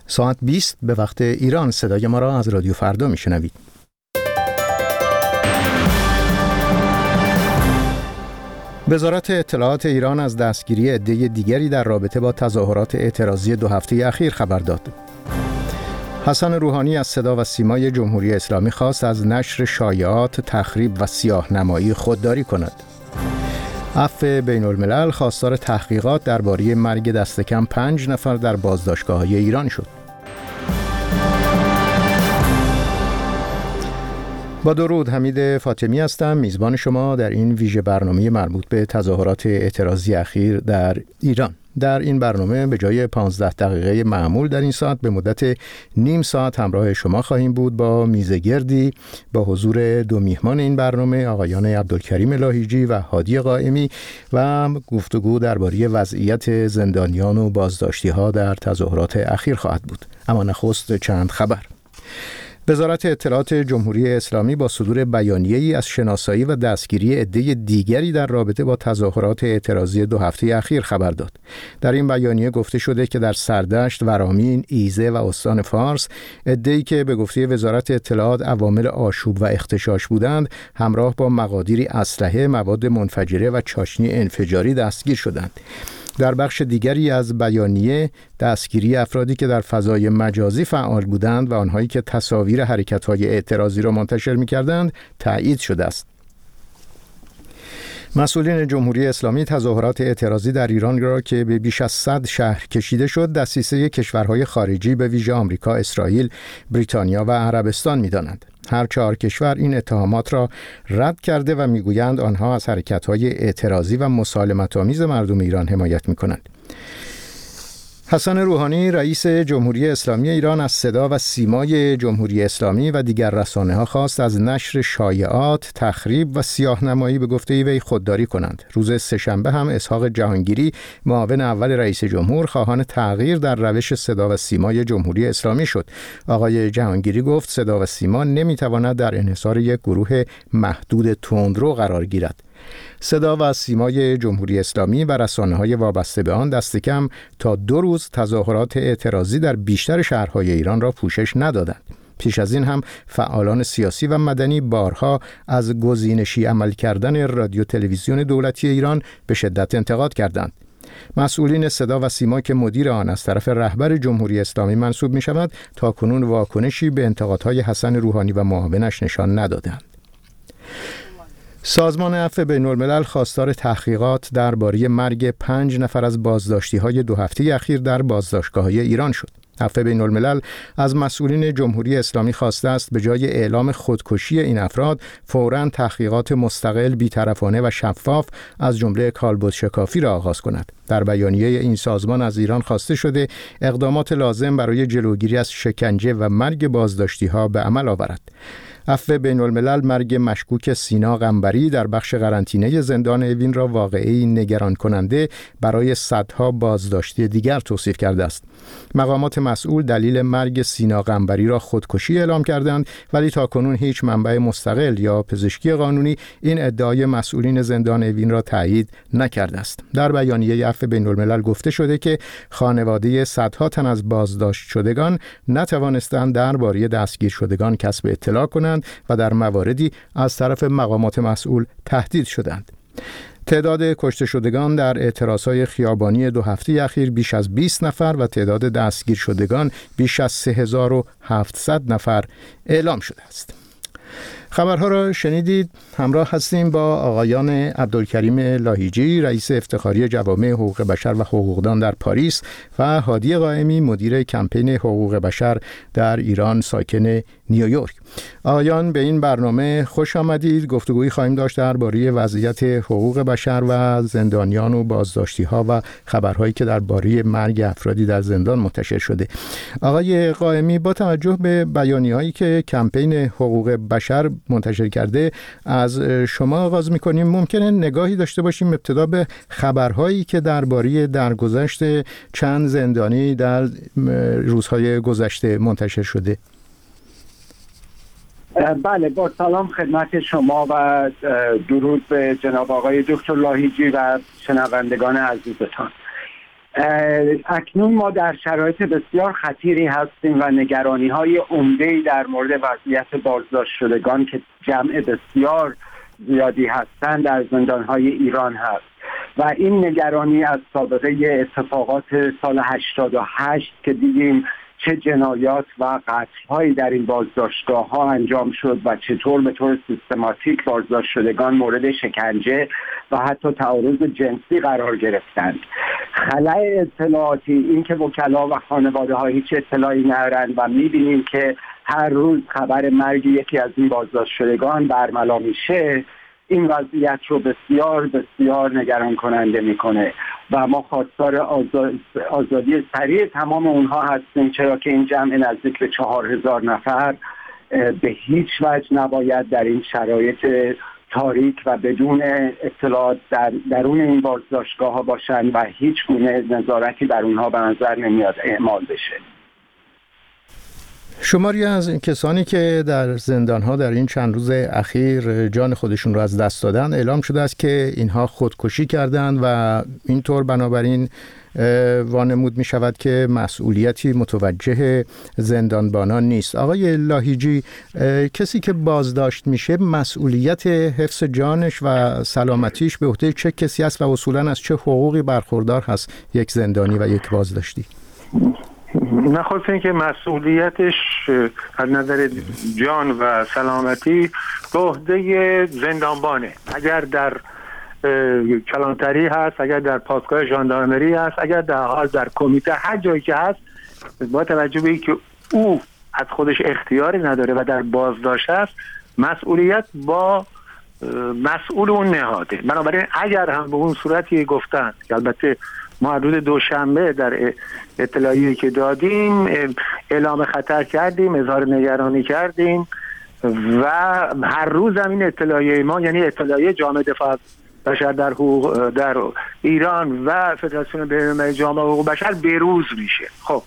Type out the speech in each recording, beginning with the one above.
ساعت 20 به وقت ایران صدای ما را از رادیو فردا میشنوید. وزارت اطلاعات ایران از دستگیری عده دیگری در رابطه با تظاهرات اعتراضی 2 هفته اخیر خبر داد. حسن روحانی از صدا و سیمای جمهوری اسلامی خواست از نشر شایعات، تخریب و سیاه‌نمایی خودداری کند. عفو بین الملل خواستار تحقیقات درباره مرگ دست کم 5 نفر در بازداشتگاه‌های ایران شد. با درود، حمید فاطمی هستم، میزبان شما در این ویژه برنامه مربوط به تظاهرات اعتراضی اخیر در ایران. در این برنامه به جای 15 دقیقه معمول در این ساعت به مدت نیم ساعت همراه شما خواهیم بود با میزگردی با حضور 2 میهمان این برنامه، آقایان عبدالکریم لاهیجی و هادی قائمی، و گفتگو درباره وضعیت زندانیان و بازداشتی‌ها در تظاهرات اخیر خواهد بود. اما نخست چند خبر. وزارت اطلاعات جمهوری اسلامی با صدور بیانیه‌ای از شناسایی و دستگیری عده دیگری در رابطه با تظاهرات اعتراضی 2 هفته اخیر خبر داد. در این بیانیه گفته شده که در سردشت، ورامین، ایزه و استان فارس عده‌ای که به گفته وزارت اطلاعات عوامل آشوب و اغتشاش بودند، همراه با مقادیری اسلحه، مواد منفجره و چاشنی انفجاری دستگیر شدند. در بخش دیگری از بیانیه دستگیری افرادی که در فضای مجازی فعال بودند و آنهایی که تصاویر حرکت‌های اعتراضی را منتشر می‌کردند تایید شده است. مسئولین جمهوری اسلامی تظاهرات اعتراضی در ایران را که به بیش از 100 شهر کشیده شد، دسیسه کشورهای خارجی به ویژه آمریکا، اسرائیل، بریتانیا و عربستان می‌دانند. هر 4 کشور این اتهامات را رد کرده و میگویند آنها از حرکت‌های اعتراضی و مسالمت‌آمیز مردم ایران حمایت می‌کنند. حسن روحانی رئیس جمهوری اسلامی ایران از صدا و سیمای جمهوری اسلامی و دیگر رسانه‌ها خواست از نشر شایعات، تخریب و سیاه‌نمایی به گفته وی خودداری کنند. روز سه‌شنبه هم اسحاق جهانگیری، معاون اول رئیس جمهور، خواهان تغییر در روش صدا و سیمای جمهوری اسلامی شد. آقای جهانگیری گفت صدا و سیما نمی‌تواند در انحصار یک گروه محدود تندرو قرار گیرد. صدا و سیمای جمهوری اسلامی و رسانه‌های وابسته به آن دست کم تا 2 روز تظاهرات اعتراضی در بیشتر شهرهای ایران را پوشش ندادند. پیش از این هم فعالان سیاسی و مدنی بارها از گزینشی عمل کردن رادیو تلویزیون دولتی ایران به شدت انتقاد کردند. مسئولین صدا و سیما که مدیر آن از طرف رهبر جمهوری اسلامی منصوب می شود، تا کنون واکنشی به انتقادهای حسن روحانی و معاونش نشان ندادند. سازمان عفو بین الملل خواستار تحقیقات درباره مرگ 5 نفر از بازداشتی‌های 2 هفته اخیر در بازداشتگاه‌های ایران شد. عفو بین الملل از مسئولین جمهوری اسلامی خواسته است به جای اعلام خودکشی این افراد فوراً تحقیقات مستقل، بی‌طرفانه و شفاف از جمله کالبدشکافی را آغاز کند. در بیانیه این سازمان از ایران خواسته شده اقدامات لازم برای جلوگیری از شکنجه و مرگ بازداشتی‌ها به عمل آورد. عفو بین الملل مرگ مشکوک سینا قنبری در بخش قرنطینه زندان اوین را واقعه‌ای نگران کننده برای صدها بازداشتی دیگر توصیف کرده است. مقامات مسئول دلیل مرگ سینا قنبری را خودکشی اعلام کردند، ولی تاکنون هیچ منبع مستقل یا پزشکی قانونی این ادعای مسئولین زندان اوین را تایید نکرده است. در بیانیه عفو بین الملل گفته شده که خانواده صدها تن از بازداشت شدگان نتوانستند درباره دستگیر شدگان کسب اطلاع کنند و در مواردی از طرف مقامات مسئول تهدید شدند. تعداد کشته شدگان در اعتراضهای خیابانی 2 هفته اخیر بیش از 20 نفر و تعداد دستگیر شدگان بیش از 3700 نفر اعلام شده است. خبرها را شنیدید. همراه هستیم با آقایان عبدالکریم لاهیجی، رئیس افتخاری جوامع حقوق بشر و حقوقدان در پاریس، و هادی قائمی، مدیر کمپین حقوق بشر در ایران ساکن نیویورک. آقایان به این برنامه خوش آمدید. گفتگویی خواهیم داشت درباره وضعیت حقوق بشر و زندانیان و بازداشتی‌ها و خبرهایی که درباره مرگ افرادی در زندان منتشر شده. آقای قائمی، با توجه به بیانیه‌هایی که کمپین حقوق بشر منتشر کرده از شما آغاز می‌کنیم. ممکنه نگاهی داشته باشیم ابتدا به خبرهایی که درباره درگذشت چند زندانی در روزهای گذشته منتشر شده. بله، با سلام خدمت شما و درود به جناب آقای دکتر لاهیجی و شنوندگان عزیزتان. اکنون ما در شرایط بسیار خطیری هستیم و نگرانی‌های عمده‌ای در مورد وضعیت بازداشت شدگان که جمع بسیار زیادی هستند در زندان‌های ایران هست و این نگرانی از سابقه اتفاقات سال 88 که دیدیم چه جنایات و قتل‌هایی در این بازداشتگاه‌ها انجام شد و چطور به طور سیستماتیک بازداشت شدگان مورد شکنجه و حتی تعارض جنسی قرار گرفتند. خلأ اطلاعاتی، این که وکلا و خانواده‌ها هیچ اطلاعی ندارند و می‌بینیم که هر روز خبر مرگ یکی از این بازداشت شدگان برملا میشه، این وضعیت رو بسیار بسیار نگران کننده میکنه و ما خواستار آزادی سریع تمام اونها هستیم، چرا که این جمع نزدیک به 4000 نفر به هیچ وجه نباید در این شرایط تاریک و بدون اطلاعات در درون این بازداشتگاه ها باشن و هیچ گونه نظارتی در اونها به نظر نمیاد اعمال بشه. شماری از این کسانی که در زندان‌ها در این چند روز اخیر جان خودشون رو از دست دادن اعلام شده است که اینها خودکشی کردند و اینطور بنابراین وانمود می شود که مسئولیتی متوجه زندانبانان نیست. آقای لاهیجی، کسی که بازداشت میشه مسئولیت حفظ جانش و سلامتیش به عهده چه کسی است و اصولاً از چه حقوقی برخوردار هست یک زندانی و یک بازداشتی؟ نخواست این که مسئولیتش از نظر جان و سلامتی به عهده زندانبانه. اگر در کلانتری هست، اگر در پاسگاه ژاندارمری هست، اگر در کمیته، هر جایی که هست، با توجه به اینکه او از خودش اختیاری نداره و در بازداشت است، مسئولیت با مسئول اون نهاده. بنابراین اگر هم به اون صورتی گفتن که البته ما حدود دوشنبه در اطلاعیه‌ای که دادیم اعلام خطر کردیم، اظهار نگرانی کردیم و هر روز هم این اطلاعیه ما، یعنی اطلاعیه جامعه دفاع بشر در ایران و فدراسیون بین‌المللی جامعه حقوق بشر بروز میشه. خب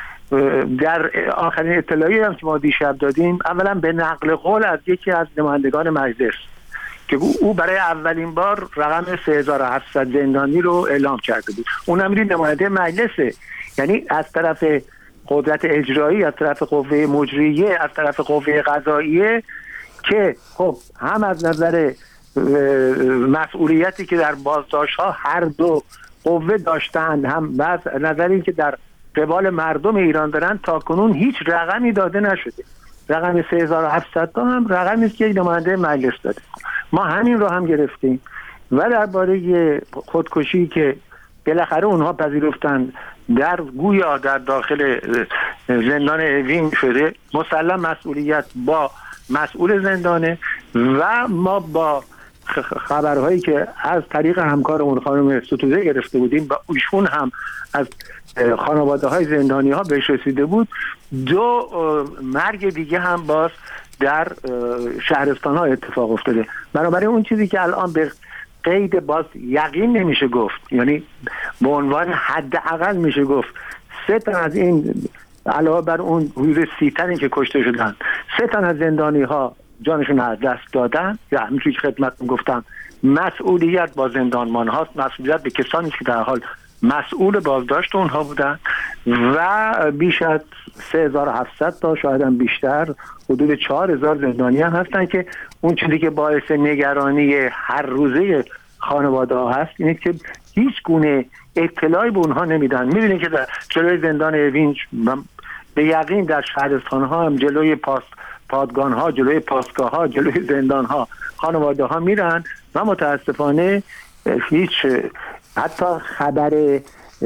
در آخرین اطلاعیه هم که ما دیشب دادیم، اولا به نقل قول از یکی از نمایندگان مجلس که او برای اولین بار رقم 3700 زندانی رو اعلام کرده بود. اونم نماینده مجلسه، یعنی از طرف قدرت اجرایی، از طرف قوه مجریه، از طرف قوه قضاییه، که خب هم از نظر مسئولیتی که در بازداشت‌ها هر دو قوه داشتند، هم از نظر این که در قبال مردم ایران دارن، تا کنون هیچ رقمی داده نشده. رقم 3700 تا هم رقمی است که نماینده مجلس داده. ما همین رو هم گرفتیم و درباره خودکشی که بالاخره اونها پذیرفتند گویا در داخل زندان اوین شده، مسلم مسئولیت با مسئول زندانه و ما با خبرهایی که از طریق همکارمون خانم ستوده گرفته بودیم و ایشون هم از خانواده های زندانی ها بهش رسیده بود، 2 مرگ دیگه هم باز در شهرستان ها اتفاق افتاده. بنابراین اون چیزی که الان به قید باز یقین نمیشه گفت، یعنی به عنوان حداقل میشه گفت 3 تن از این، علاوه بر اون حدود 30 تنی که کشته شدن، 3 تن از زندانی ها جانشون از دست دادن. یا همونجوری که خدمتتون گفتم، مسئولیت با زندانبان هاست، مسئولیت به کسانی که در حال مسئول بازداشت اونها بودن و بیش از 3700 تا شاید هم بیشتر، حدود 4000 زندانی هم هستن که اون چیزی که باعث نگرانی هر روزه خانواده ها هست اینه که هیچ گونه اطلاعی به اونها نمیدن. میبینید که در جلوی زندان اوین به یقین در شهرستان ها هم جلوی پادگان ها، جلوی پاسگاه ها، جلوی زندان ها خانواده ها میرن و متاسفانه هیچ حتی خبر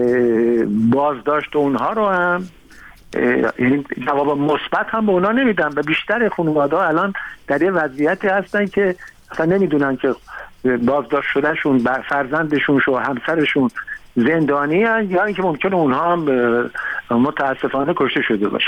بازداشت اونها رو هم جواب مثبت هم به اونها نمیدن و بیشتر خانواده ها الان در یه وضعیتی هستن که اصلا نمیدونن که بازداشت شدهشون فرزندشون و همسرشون زندانی هستن یا اینکه ممکنه اونها هم متاسفانه کشته شده باشن.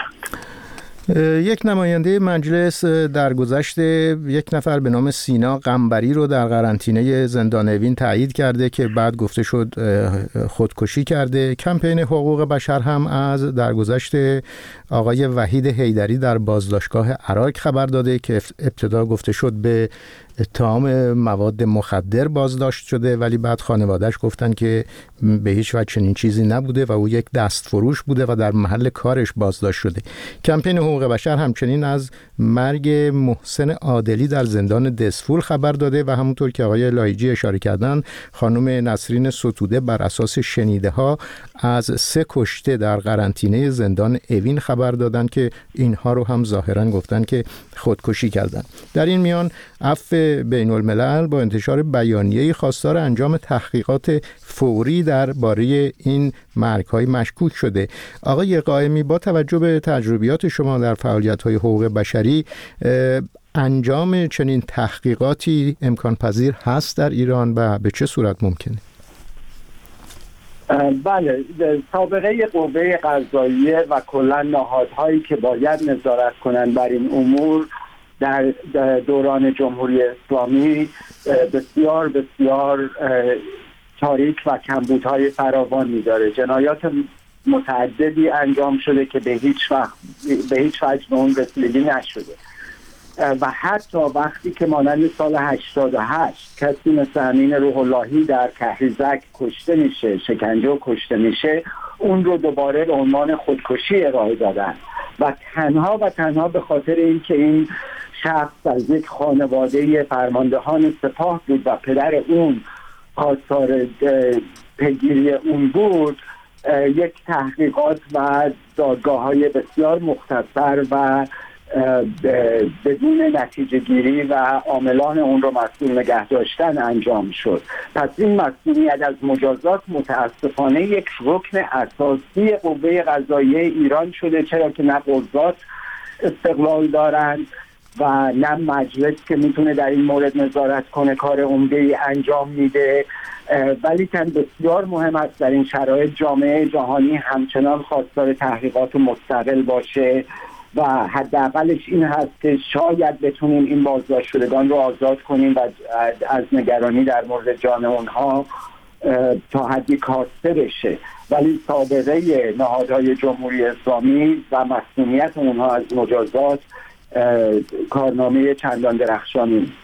یک نماینده مجلس در گذشته یک نفر به نام سینا قنبری رو در قرنطینه زندان اوین تایید کرده که بعد گفته شد خودکشی کرده. کمپین حقوق بشر هم از در گذشته آقای وحید حیدری در بازداشتگاه عراق خبر داده که ابتدا گفته شد به اتهام مواد مخدر بازداشت شده، ولی بعد خانواده‌اش گفتن که به هیچ وجه چنین چیزی نبوده و او یک دستفروش بوده و در محل کارش بازداشت شده. کمپین حقوق بشر همچنین از مرگ محسن عادلی در زندان دسفول خبر داده و همونطور که آقای لایجی اشاره کردن، خانم نسرین ستوده بر اساس شنیده‌ها از 3 کشته در قرنطینه زندان اوین خبر دادن که اینها رو هم ظاهراً گفتن که خودکشی کردن. در این میان عفو بین الملل با انتشار بیانیه‌ای خواستار انجام تحقیقات فوری درباره این مرگ‌های مشکوک شده. آقای قائمی، با توجه به تجربیات شما در فعالیت‌های حقوق بشری، انجام چنین تحقیقاتی امکان پذیر هست در ایران و به چه صورت ممکنه؟ بله، سابقه قوه قضاییه و کلا نهادهایی که باید نظارت کنند بر این امور در دوران جمهوری اسلامی بسیار بسیار تاریک و کمبودهای فراوانی داره. جنایات متعددی انجام شده که به هیچ وجه به اون رسیدگی نشده و حتی وقتی که مانند سال 88 کسی مثل امین روح اللهی در کهریزک کشته میشه، شکنجه و کشته میشه، اون رو دوباره به عنوان خودکشی ارائه دادن و تنها به خاطر اینکه این شخص از یک خانواده فرماندهان سپاه بود و پدر اون خواستار پیگیری اون بود، یک تحقیقات و دادگاه‌های بسیار مختصر و بدون نتیجه گیری و عاملان اون رو مسئول نگه داشتن انجام شد. پس این مسئولیت از مجازات متاسفانه یک رکن اساسی قوه قضاییه ایران شده، چرا که نه قضات استقلال دارند و نه مجلس که میتونه در این مورد نظارت کنه کار عمده‌ای انجام میده. ولی که بسیار مهم است در این شرایط جامعه جهانی همچنان خواستار تحقیقات مستقل باشه و حداقلش این هست که شاید بتونیم این بازداشت شدگان رو آزاد کنیم و از نگرانی در مورد جان اونها تا حدی کاسته بشه. ولی سابقه نهادهای جمهوری اسلامی و مسئولیت اونها از مجازات کارنامه چندان درخشانی نیست.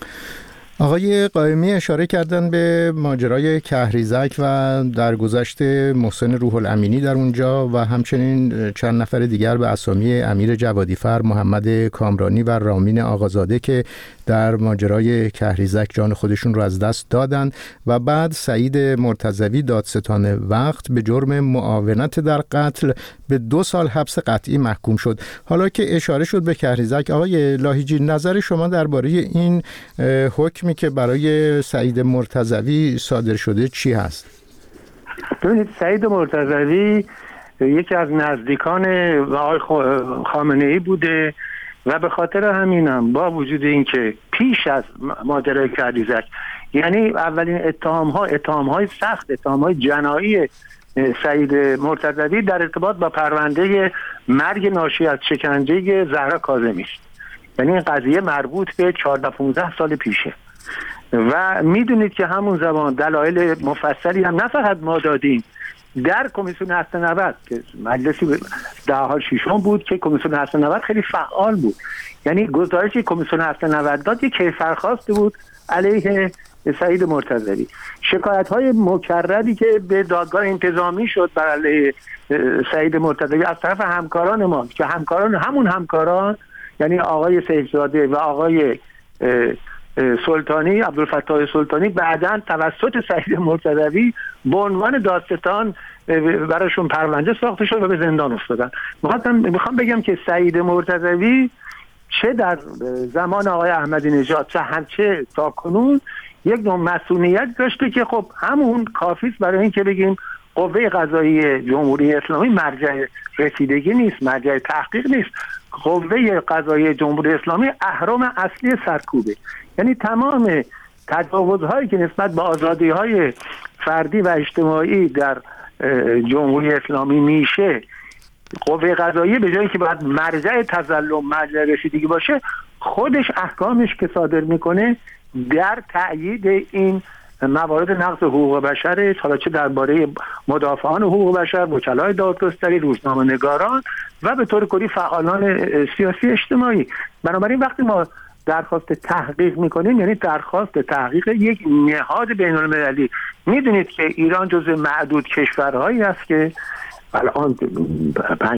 آقای قائمی اشاره کردن به ماجرای کهریزک و در گذشته محسن روح الامینی در اونجا و همچنین چند نفر دیگر به اسامی امیر جوادیفر، محمد کامرانی و رامین آقازاده که در ماجرای کهریزک جان خودشون رو از دست دادن و بعد سعید مرتضوی دادستان وقت به جرم معاونت در قتل به 2 سال حبس قطعی محکوم شد. حالا که اشاره شد به کهریزک، آقای لاهیجی، نظر شما درباره این حکمی که برای سعید مرتضوی صادر شده چی هست؟ ببینید، سعید مرتضوی یکی از نزدیکان آقای خامنه‌ای بوده و به خاطر همینم با وجود اینکه پیش از ماجرای کهریزک، یعنی اولین اتهام‌های سخت، اتهام‌های جنایی سعید مرتضوی در ارتباط با پرونده مرگ ناشی از شکنجه زهرا کاظمی است. یعنی این قضیه مربوط به 14-15 سال پیشه و میدونید که همون زمان دلایل مفصلی هم نه فقط ما دادیم در کمیسیون هسته 90 که مجلسی در حال ششم بود که کمیسیون هسته 90 خیلی فعال بود. یعنی گزارشی کمیسیون هسته 90 داد یک کیفرخواست بود علیه سعید مرتضوی. شکایت‌های مکرری که به دادگاه انتظامی شد بر علیه سعید مرتضوی از طرف همکاران ما که همکاران یعنی آقای سیفزاده و آقای سلطانی، عبدالفتاح سلطانی، بعداً توسط سعید مرتضوی به عنوان دادستان براشون پرونده ساخته شد و به زندان افتادن. میخوام بگم که سعید مرتضوی چه در زمان آقای احمدی نژاد چه تا کنون یک نوع مسئولیت داشته که خب همون کافی است برای اینکه بگیم قوه قضاییه جمهوری اسلامی مرجع رسیدگی نیست، مرجع تحقیق نیست. قوه قضاییه جمهوری اسلامی اهرم اصلی سرکوبه. یعنی تمام تجاوزهایی که نسبت به آزادی‌های فردی و اجتماعی در جمهوری اسلامی میشه، قوه قضاییه به جایی که باید مرجع تظلم، مرجع رسیدگی باشه، خودش احکامش که صادر میکنه در تأیید این موارد نقض حقوق بشر، حالا چه درباره مدافعان حقوق بشر، وکلای دادگستری، روزنامه‌نگاران و به طور کلی فعالان سیاسی اجتماعی. بنابراین وقتی ما درخواست تحقیق میکنیم یعنی درخواست تحقیق یک نهاد بین المللی. میدونید که ایران جزو معدود کشورهایی است که الان